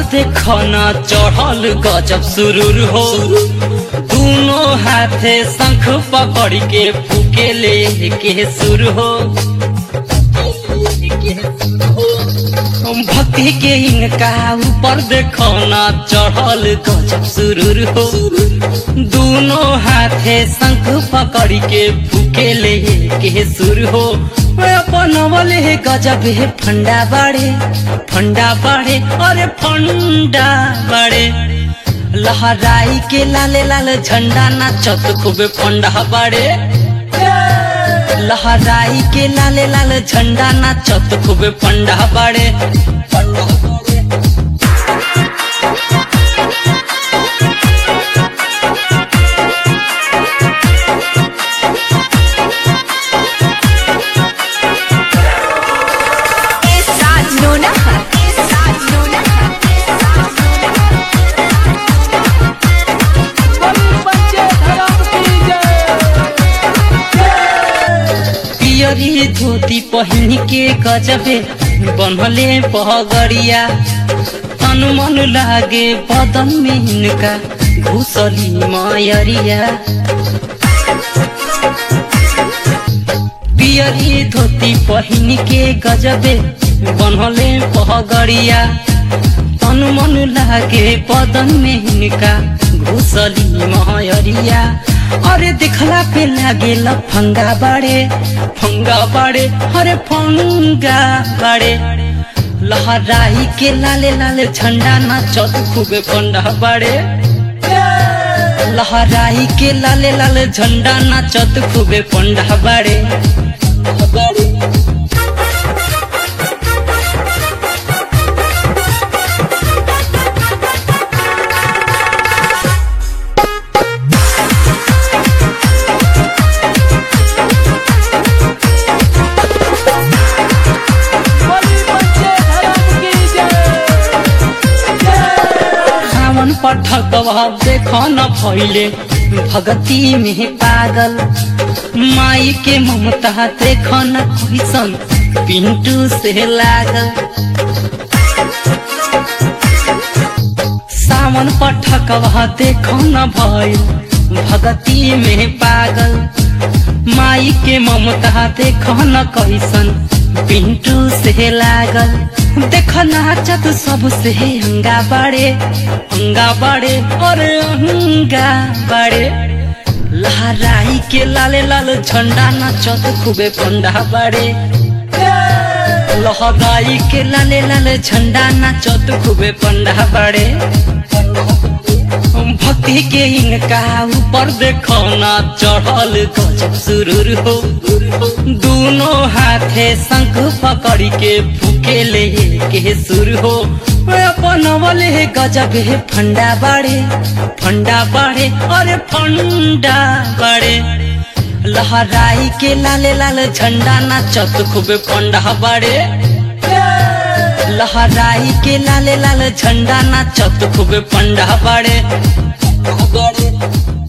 ऊपर देखो ना चढ़ल गजब सुरूर हो। दोनों हाथे शंख पकड़ के फूके ले के सुर हो। भक्ति के इनका ऊपर देखो ना चढ़ल गजब सुरूर हो। दोनों हाथे शंख पकड़ के फूके ले के सुर हो। बनवले गजब है फंडा बाड़े अरे फंडा बाड़े। लहराई के लाले लाल झंडा नाचत खूबे फंडा बाड़े। लहराई के लाले लाल झंडा नाचत खूबे फंडा बाड़े। पियरी धोती पहिन के गजबे बनले पगड़िया। तन मन लागे बदन में इनका घुसली मयरिया। पियरी धोती पहिन के गजबे बनले पगड़िया। तन मन लागे बदन में इनका घुसली मयरिया। अरे दिखला पे लागे फंगा बाड़े अरे फंगा बाड़े। लहराई के लाले लाले झंडा नाचत खूबे फंडा बाड़े। लहराई के लाले लाले झंडा नाचत खूबे फंडा बाड़े। पठकवा देखो न भइले भगती में पागल। माई के ममता देखो न कैसन पिंटू से लागल। सावन पठकवा देखो न भइल भगती में पागल। माई के ममता देखो न कैसन पिंटू से लागल। देख नाचत सबसे हंगा बाड़े अरे हंगा बाड़े। लहराई के लाले लाल झंडा नाचत खूबे फंडा बाड़े। लहराई के लाले लाल झंडा नाचत खूबे फंडा बाड़े। भक्ति के इनका ऊपर देखो ना चढ़ल गजब सुरूर हो। दोनों हाथे शंख पकड़ के फूके ले के सुर हो। बनवले गजब है फंडा बाड़े अरे फंडा बाड़े। लहराई के लाले लाल झंडा नाचत खूबे फंडा बाड़े। लहराई के लाले लाल झंडा नाचत खूबे फंडा बाड़े।